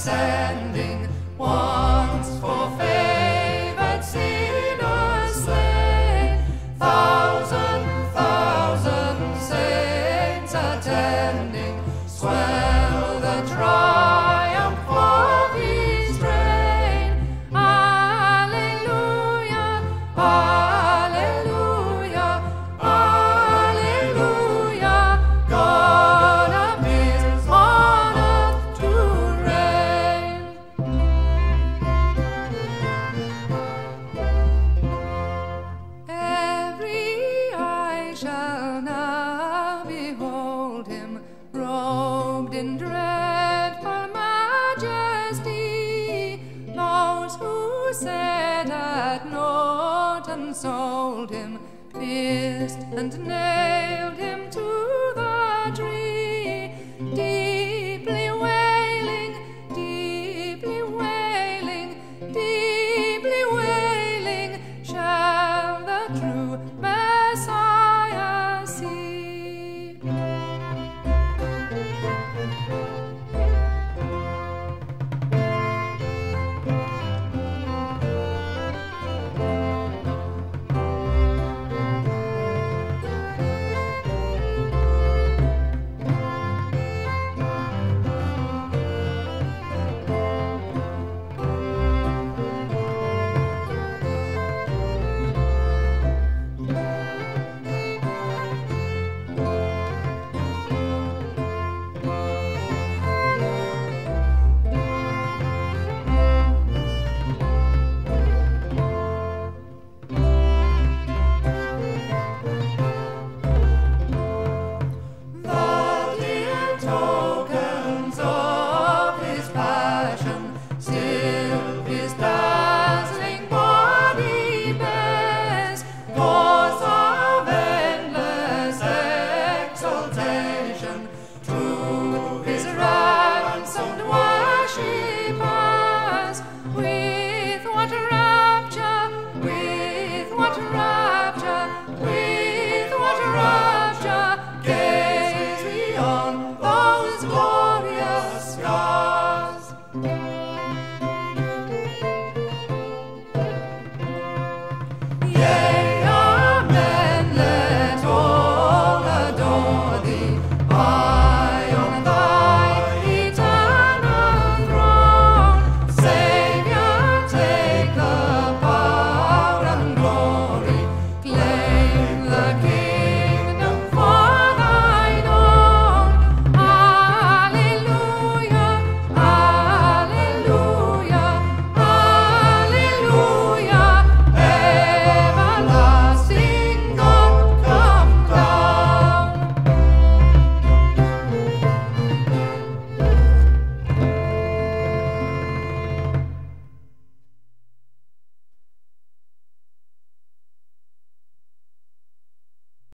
ascending, once for favored sinners slain. Thousand saints attending, swell the triumph of his reign. Alleluia, alleluia, alleluia. God appears on earth to reign. Every eye shall now behold him, robed in dreadful majesty. Those who sat at naught and sold him, pierced and nailed